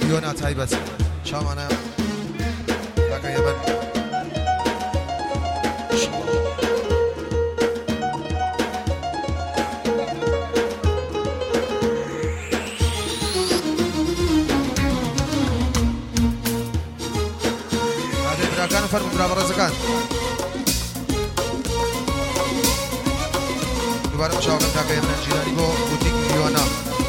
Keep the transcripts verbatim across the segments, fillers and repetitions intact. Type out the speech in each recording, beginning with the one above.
ویدیۆ ناتایبەت چاوانە کاکە یەبەن هادێ براکانم فەرموو برا بەڕێزەکان دوباره مشاوقت کاکە یەبەن جیرانی بۆ بوتیک ویدیۆنا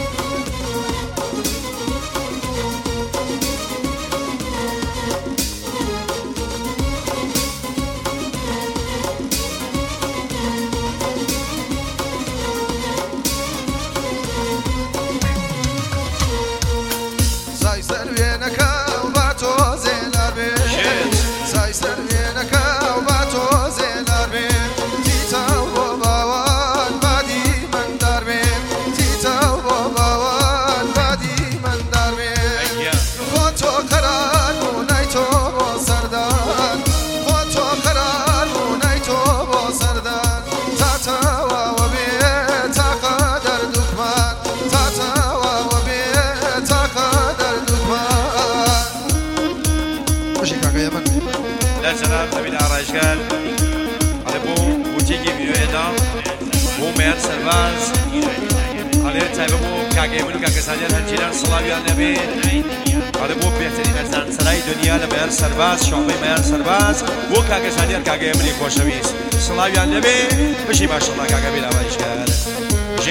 قال على بو بوتيجي بيويدا بو ميان سرباز على تابع بو كاجي منو كاجي سانيان هنجيران صلاوي النبي على بو بيترين أزان سراي دنيا لميان سرباز شعبي ميان سرباز بو كاجي سانيان كاجي مني خوشويس صلاوي النبي بشي ما شاء الله كاجي بلا بايش قال جي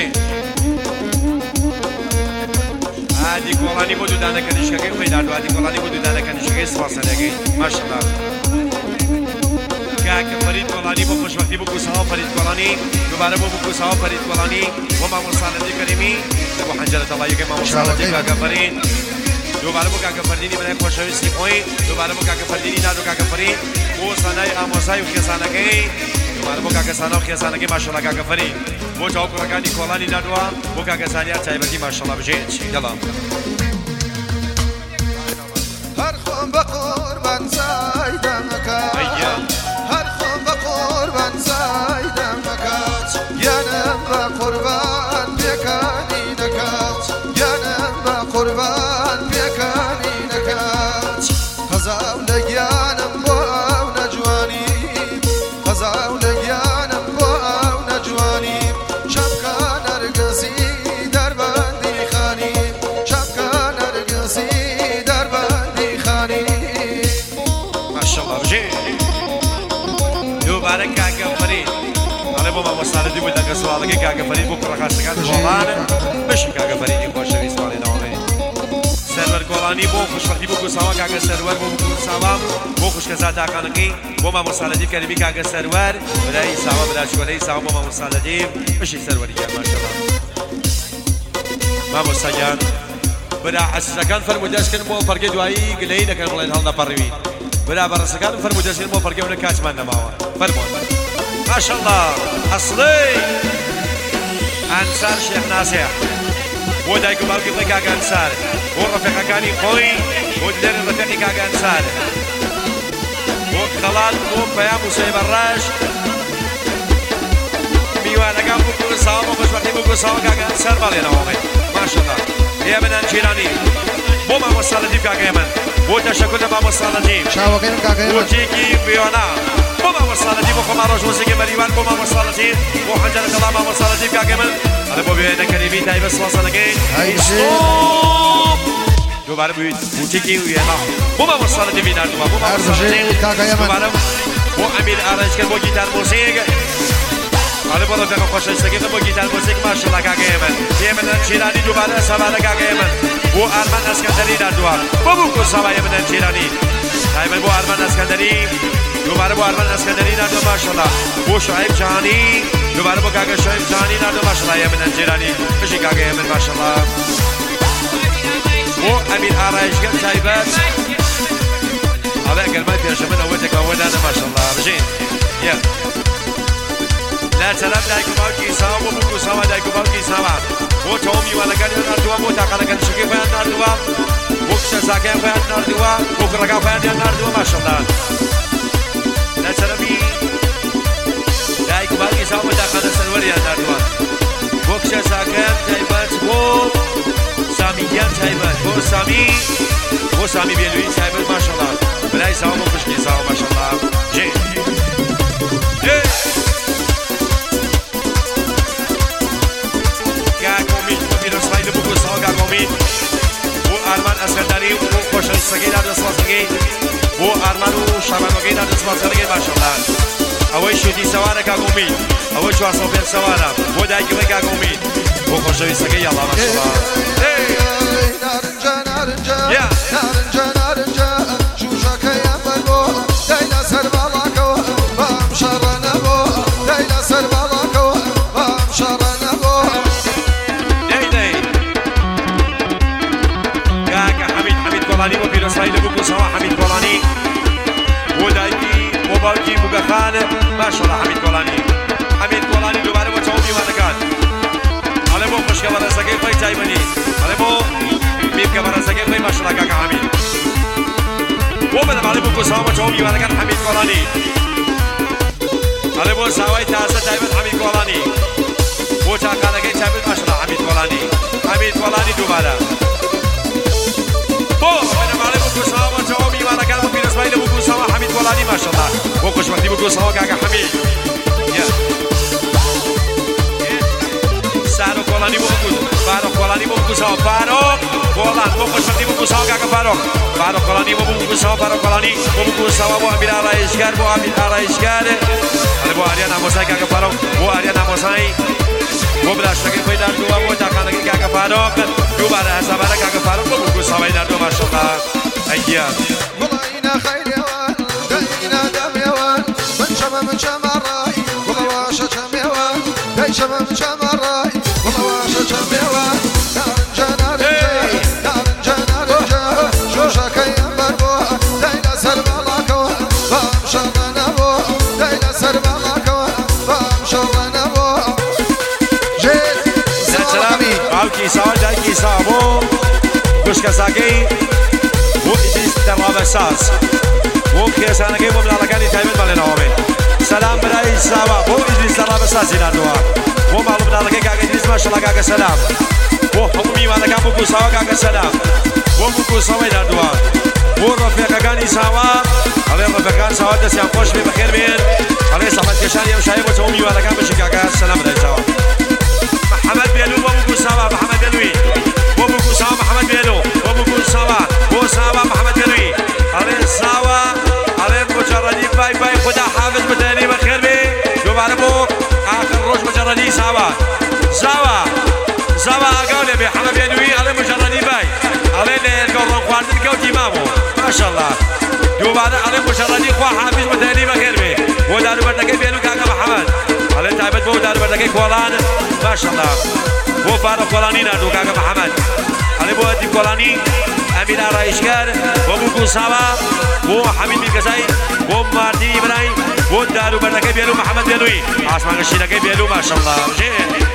هادي كولاني بو دانا كنيش كاجي ويدادو هادي كولاني بو دانا كنيش كاجي سواسناجي ما شاء الله که فرید کلانی با خوشبختی بگو سها فرید کلانی دوباره با بگو سها فرید کلانی و ما مصالحی کریمی با حنجرت الله یکی ما مصالحی که فرید دوباره با که فردینی برای خوشویستی کوی دوباره با که فردینی نادو که فرید و سنای آموزای و خیزانگی دوباره با که سنا و خیزانگی ماشاءالله که فرید و جاو کرگانی کلانی نادو و که سانیات تایبتی ماشاءالله بجید یلا هر خون بقربان زایدم ایا قربان زایدم نکات یانم با قربان بیکانی نکات یانم با قربان بیکانی نکات خزاو لگیانم با او نجوانی خزاو لگیانم با او نجوانی شبکان ارگزی در بندی خانی شبکان ارگزی در بندی خانی ماشاءالله بجی دوباره کاکا فرید حالا با ما مصالحی بود که سوالی که کاکا فرید بکره خواستگان جوان بشی کاکا فریدی خوشویس سوالی نامه سرور کلانی با خوشبختی بکو سوا کاکا سرور با بکو سوا با خوشگذات آکانگی با ما مصالحی کردی کاکا سرور برای سوا برای شغلی سوا با ما مصالحی بشی سروری کرد ماشاءالله ما مصالحان برای حسکان فرمودش کن با فرق دوایی گلی نکن ملاین حال نپروی برای برسکان فرمودش کن با فرق اون کاچمان نماوا فرمود ما شاء الله اصلي انصار شيخ ناصر ودايكو بالكي لك انصار ورفيق كاني خوي ودير رفيقي كاك انصار وخلال وبيا موسى براش ميوانا كان بكو ساوا مش وقتي بكو ساوا كاك انصار بالينا والله ما شاء الله يا من انجيراني بوما مصالحي كاك يمن وتشكر ما مصالحي شاوقين كاك يمن وتيجي بيونا بوما مصالحي بو خمار جوزي مريوان بوما مصالحي بو حنجره الله ما مصالحي كاك يمن انا بو بينا كريمي تاي بس وصلناكي دوباره بود بوتیکی وینا بوما مصالحی بینار دوباره بوما مصالحی دوباره بو امیر آرش کرد با گیتار موسیقی حالا بالا فکر خوش استگی با گیتار موسیقی ماشاءالله کاک یمن یمن انجیرانی دوباره سوال کاک یمن بو آرمان اسکندری در دوار بو بو کوساوا یمن انجیرانی دائما بو آرمان اسکندری دوباره بو آرمان اسکندری در دو ماشاءالله بو شعیب جانی دوباره بو کاک شعیب جانی در دو ماشاءالله یمن انجیرانی بشی کاک یمن ماشاءالله بو امیر آرایش کرد تایبت حالا اگر ما پیشمن اوتک اولانه ماشاءالله بجین یا لا سلام دایکو باوکی ساوا بو بو ساوا دایکو باوکی ساوا بو تومی ولا کانی نردوا بو تاکل کانی شکی بیان نردوا بو کش زاکیان بیان نردوا بو کرگا بیان نردوا ماشاءالله لا سلامی دایکو باوکی ساوا بو تاکل سروری نردوا بو کش زاکیان تایبت بو سامی آریان تایبت بو سامی بو سامی بیلوی تایبت ماشالله بلای سلام و خوشگی سلام ماشالله جی گاگومی میرسایل بو سلام گاگومی بو آرمان اسکندری بو خوشنسگی در دستمزدگی بو آرمان و شبانگی در دستمزدگی ماشالله اوی شدی سواره گاگومی اوی چهار سوپر سواره بو دایگوی گاگومی بو خوشنسگی یالا ماشالله نارنجا نارنجا نارنجا نارنجا شوشك يا بلبو دايلا سربالكو بام شرنبو دايلا سربالكو بام شرنبو داي داي كاكا حميد حميد كولاني وفي رسائل بوكو سوا حميد كولاني ودايكي وباوكي بوكخان ما شاء الله حميد كولاني حميد كولاني دوباره با تومي وانكان على بو خوش خبر سگه خوي جايبني على بو ميم خبر سگه خوي ما شاء الله كاكا حميد وبدأ على بو سوا تومي وانكان حميد كولاني على بو سواي تاسه جايبت حميد كولاني بو چاكانگه جايبت ما شاء الله حميد كولاني حميد كولاني دوباره بو بدأ على بو سوا تومي وانكان في رسائل بو سوا حميد كولاني ما شاء الله بو خوش وقتی بو سوا كاكا حميد سارو کولانی بوکو فاروق کولانی بوکو سوا فاروق کولان بوکو شدی بوکو سوا کاکا فاروق فاروق کولانی بوکو سوا فاروق کولانی بوکو سوا بو امیر آرایشگر بو امیر آرایشگر ale بو آریا ناموسای کاکا فاروق بو آریا ناموسای بو براشتگی پیدا دو بو تاکانگی کاکا فاروق دوباره حسابه کاکا فاروق بوکو سوا در دو ماشاءالله ایام والله خير يوان داينا دم يوان من شمم من شمر راي والله واشا شم يوان داي شمم من شمر راي والله واشا شم يوان نارنجا نارنجا نارنجا نارنجا شوشك يا بربو دايلا سربالكو بام شرنبو دايلا سربالكو بام شرنبو جيت سلامي باوكي سوا جايكي سوا بو كشكا ساكي بو إدريس درابة ساز بو كيسانكي بو بلالكاني تايمن بالنامه سلام برای سوا بو إدريس درابة ساز ينادوا بو مالو بلالكي كاكا إدريس ما شاء الله كاكا سلام بو حكومي وانا بو سوا كاكا سلام بو بو سوا ينادوا بو رفيقاني سوا على رفيقان سوا دس يام خوش بخير بين على صحبت كشان يام شايب وتومي وانا كان بشي كاكا سلام برای سوا محمد بيلو بو سوا محمد بيلوي بو بو سوا محمد بيلو بو بو سوا بو سوا محمد بيلوي على سوا على مجردي باي باي خدا حافظ مدني بخير بي دوباره بو اخر روز مجردي سوا سوا سوا قال بي محمد بيلوي على مجردي باي على القرن خواردن كوتي مامو ما شاء الله دوباره على مجردي خوا حافظ مدني بخير بي ودارو بردك بيلو كاكا محمد على تعبت بو دارو بردك كولان ما شاء الله بو فاروق کولانی نردو کاکا محمد علي بو ادی کولانی امیر آرایشگر بو بو سوا بو حمید میرکزای بو ماردی ابراهیم بو دارو بردک بیلو محمد بیلوی آسمان شیرک بیلو ما شاء الله جی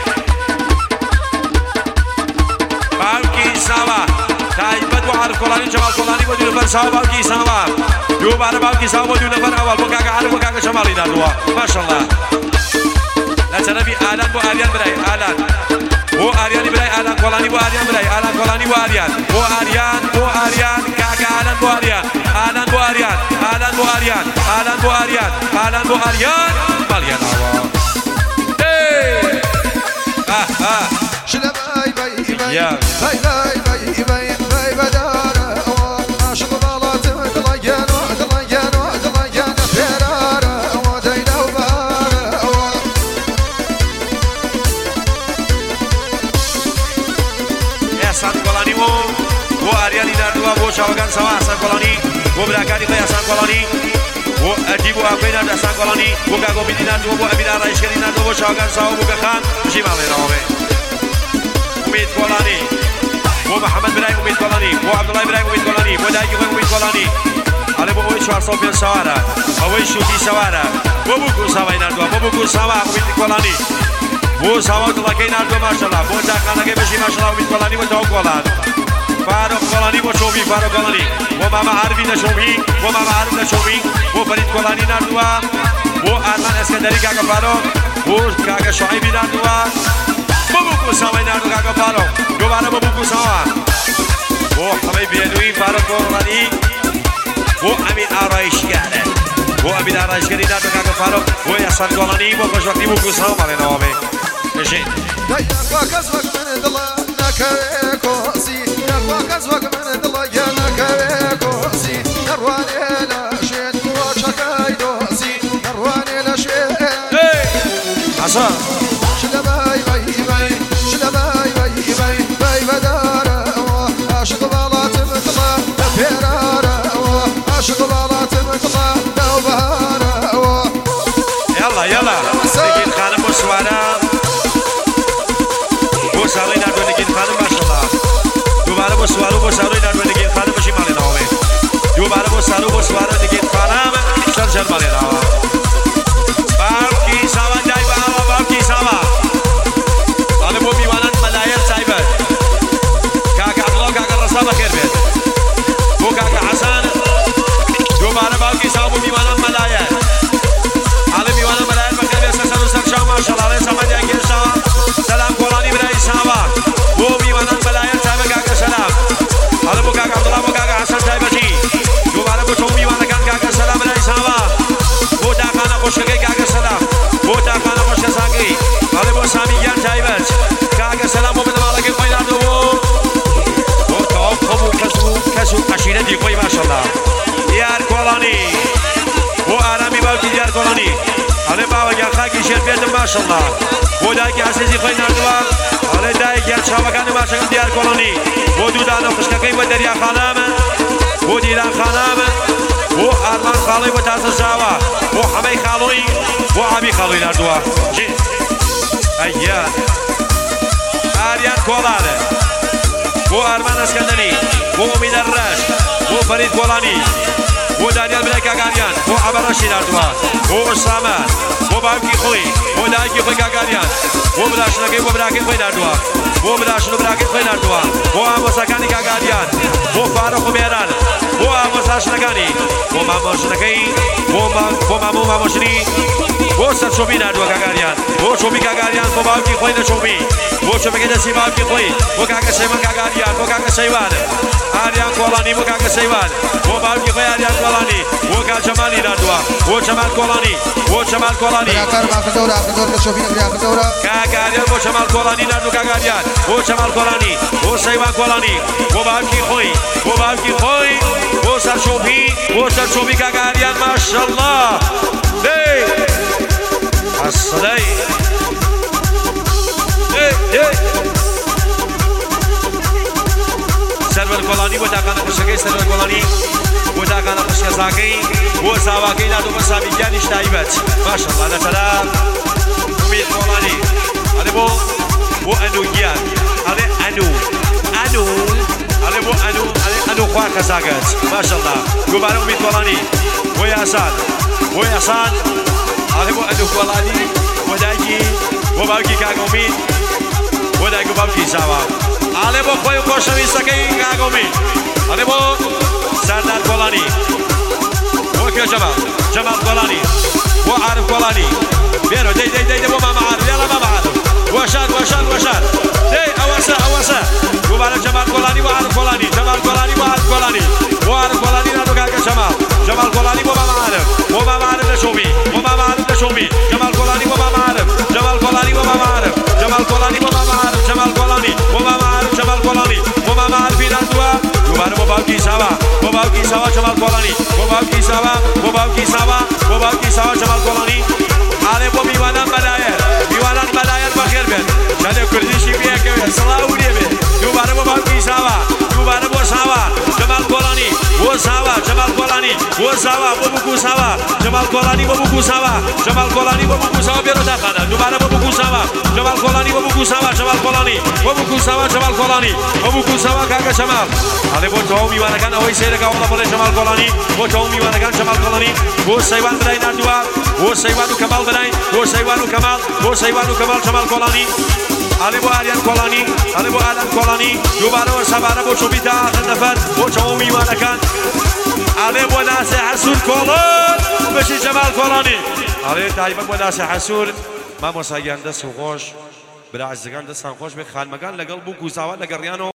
باوکی سوا تایبت بو عارف کولانی جمال کولانی بو دو نفر سوا باوکی سوا دوباره باوکی سوا بو دو نفر اول بو کاکا عارف بو کاکا جمالی نردو ما شاء الله لا تنبي آلان بو آريان براي آلان بو آريان براي آلان كولاني بو آريان براي آلان كولاني بو آريان بو آريان بو آريان كاكا آلان بو آريان آلان بو آريان آلان بو آريان آلان بو آريان آلان بو آريان ماليان آوا ايه اه اه شلا باي باي باي باي باي باي باي باي بدارة عاشق ضلات دليانو دليانو دليانو فرارة ودينا وبارة احسان کولانی بو بو آریانی نردوا بو شاوگان سوا احسان کولانی بو براکانی خوی احسان کولانی بو ادی بو اکوی نرد احسان کولانی بو گاگو بیدی نردوا بو امیر آرایشگری نردوا بو شاوگان سوا بو گخان بشی مالی نامه امید کولانی بو محمد برایم امید کولانی بو عبدالله برایم امید کولانی بو دایکی خوی امید کولانی ale bo oito čtyřicet pět sawara oito šutí sawara bo buku sawai nardwa bo buku sawa umid kolani bo sawa to lakay nardwa mashallah bo takana ke beshi mashallah umid kolani bo to kolan Farouk kolani bo shobi Farouk kolani bo mama arvi na shobi bo mama arvi na shobi bo farid kolani nardwa bo arman eskandari kaka Farouk bo kaka shoaibi nardwa bo buku sawai nardwa kaka Farouk dobara bo buku sawa بۆ حەمەی بێنووی فارۆق گۆڕانی بۆ ئەمین ئارایشگارە بۆ ئەمین ئارایشگەری ناتۆ کاکە فارۆق بۆ یاسان گۆڵانی بۆ خۆشبەختی بۆ کوساو ماڵێنەوە بێ بژین دەیەکوا کەس وەک من دڵە نەکەوێ کۆسی یەکوا کەس وەک من دڵە یە نەکەوێ کۆسی نەڕوانێ لە شوێن وەچەکەی دۆسی نەڕوانێ لە شوێن حەسەن شلە بای بای بای شلە بای بای بای بای بەدارەوە عاشق باڵاتم دڵە لە پێرارەوە عاشق باڵاتم دڵە لەو بەهارەوە یاڵا یاڵا نگین خانم بۆ سوارە بۆ ساڵی نردوە نگین خانم ماشەڵڵا دووبارە بۆ سوار و بۆ ساڵی نردوە نگین خانم بەشی ماڵێنەوە بێ دووبارە بۆ ساڵ و بۆ سوارە نگین خانم شەر شەر ماڵێنەوە باوکی ساوان دای بەهاوە باوکی ساوە ئەڵێ بۆ میوانان مەلایەر تایبەت کاکە عەبدوڵڵا و کاکە ڕەسا بەخێر بێت بۆ کاکە حەسەن دووبارە باوکی ساوە بۆ میوانان مەلایەر ئەڵێ میوانان مەلایەر بەخێر بێت سەر سەر و سەر شاو ماشەڵڵا ئەڵێ سەمەندیان گێشتەوە سەلام کۆڵانی برای ساوە بۆ میوانان مەلایەر تایبەت کاکە سەلام ئەڵێ بۆ کاکە عەبدوڵڵا بۆ کاکە حەسەن تایبەتی دووبارە بۆ تۆ میوانەکان کاکە سەلام برای ساوە بۆ تاقانە خۆشەکەی کاکە سەلام بۆ تاقانە خۆشە ساکەی ئەڵێ بۆ سامیگیان تایبەت کاکە سەلام بۆ بنەماڵەکەی خۆی ناردەوە بۆ تەواو خەم و کەس و کەس و عەشیرەتی خۆی ماشەڵڵا دیار کۆڵانی بۆ ئارامی باوکی دیار کۆڵانی ئەڵێ باوەگیان خاکی شێر پێتم ماشەڵڵا بۆ دایکی عەزیزی خۆی ناردووە ئەڵێ دایکیان چاوەکانی ماشەکەم دیار کۆڵانی بۆ دوودانە خوشکەکەی بۆ دەریا خانامە بۆ دیران خانامە بۆ ئارمان خاڵی بۆ تازە زاوە بۆ حەمەی خاڵۆی بۆ ئابی خاڵۆی ناردووە جێ ئەیە ئاریان کۆڵانە بۆ ئارمان ئەسکەندەری بۆ ئومیدە ڕەش بۆ فەرید کۆڵانی بۆ دانیال برای کاکانیان بۆ عەبەڕەشی ناردووە بۆ ئوسامە بۆ باوکی خۆی بۆ دایکی خۆی کاکانیان بۆ براشنەکەی بۆ براکەی خۆی ناردووە بۆ براشن و براکەی خۆی ناردووە بۆ ئامۆزاکانی کاکانیان بۆ فارۆق و مێران بۆ ئامۆزاشنەکانی بۆ مامۆژنەکەی بۆ مامۆ مامۆژنی بۆ سەرچۆبی ناردووە کاکانیان بۆ چۆبی کاکانیان بۆ باوکی خۆی نەچۆبی بۆ چۆبەکەی دەستی باوکی خۆی بۆ کاکە سەیوان کاکانیان بۆ کاکە سەیوان ئاریان کۆڵانی بۆ کاکە سەیوان بۆ باوکی خۆی ئاریان کۆڵانی بۆ کاک جەمالی ناردووە بۆ جەمال کۆڵانی بۆ جەمال کۆڵانی کاکانیان بۆ جەمال کۆڵانی ناردوو کاکانیان بۆ جەمال کۆڵانی بۆ سەیوان کۆڵانی بۆ باوکی خۆی بۆ باوکی خۆی بۆ سەرچۆبی بۆ سەرچۆبی کاکانیان ماشەڵڵا دێ ئەسڵەی دێ دێ سەروەر کۆڵانی بۆ تاقانە خوشەکەی سەروەر کۆڵانی بۆ تاقانە خوشکە زاکەی بۆ زاواکەی نادۆ بە سامیگیانیش تایبەت ماشەڵڵا لەسەرا ئومید کۆڵانی ئەڵێ بۆ بۆ ئەنوگیان ئەڵێ ئەنو ئەنو ئەڵێ بۆ ئەنو ئەڵێ ئەنو خوار کەساکەت ماشەڵڵا دووبارە ئومید کۆڵانی بۆ یاسان بۆ یاسان ئەڵێ بۆ ئەنو کۆڵانی بۆ دایکی بۆ باوکی کاکە ئومید بۆ دایک و باوکی ساوا ئەڵێ بۆ خۆی و خۆشەویستەکەی کاکە ئومید ئەڵێ بۆ سەردار کۆڵانی بۆ کێ جەمال جەمال کۆڵانی بۆ عارف کۆڵانی بێنەوە دەی دەی دەی بۆ مامە عارف یاڵا مامە عارف وەشار وەشار وەشار دەی ئەوەسە ئەوەسە دووبارە جەمال کۆڵانی بۆ عارف کۆڵانی جەمال کۆڵانی بۆ عارف کۆڵانی بۆ عارف کۆڵانی نادۆ کاکە جەمال جەمال کۆڵانی بۆ مامە عارف بۆ مامە عارف لەشۆبی بۆ مامە عارف لەشۆبی جەمال کۆڵانی بۆ مامە عارف جەمال کۆڵانی بۆ مامە عارف جەمال کۆڵانی بۆ مامە عارف جەمال کۆڵانی بۆ مامە عارف جەمال کۆڵانی بۆ مامە عارفی ناردووە دووبارە بۆ باوکی ساوا بۆ باوکی ساوا جەمال کۆڵانی بۆ باوکی ساوا بۆ باوکی ساوا بۆ باوکی ساوا جەمال کۆڵانی ئاڵێ بۆ میوانان مەلایەر میوانان مەلایەر بەخێر بێت شادێ کوردیشی بێکەوێت سڵاو لێ بێت دووبارە بۆ باوکی ساوا دووبارە بۆ ساوا جەمال کۆڵانی بۆ ساوا جەمال کۆڵانی بۆ ساوا بۆ بکو ساوا جەمال کۆڵانی بۆ بکو ساوا جەمال کۆڵانی بۆ بکو ساوا بێرە داخانە دووبارە بۆ بکو ساوا جەمال کۆڵانی بۆ بکو ساوا جەمال کۆڵانی بۆ بکو ساوا جەمال کۆڵانی بۆ بکو ساوا کاکە جەمال ئەڵێ بۆ تەواو میوانەکان ئەوەی سەیرەکە وەڵا بڵێ جەمال کۆڵانی بۆ تەواو میوانەکان جەمال کۆڵانی بۆ سەیوان برای ناردووە بۆ سەیوان و کەمال براین بۆ سەیوان و کەمال بۆ سەیوان و کەمال جەمال کۆڵانی ئەڵێ بۆ ئاریان کۆڵانی ئەڵێ بۆ ئالان کۆڵانی دووبارەوە سەبارە بۆ چۆبی تا ئاخر نەفەر بۆ تەواو میوانەکان ئەڵێ بۆ ناسێ حەسوور کۆڵۆن بەشی جەمال کۆڵانی ئەڵێ تایبەت بۆ ناسێ حەسوور مامۆساگیان دەست و خۆش برا عەزیزەکان دەستان خۆش بێ خانمەکان لەگەڵ بوو کوزاوە لەگەڕیانەوە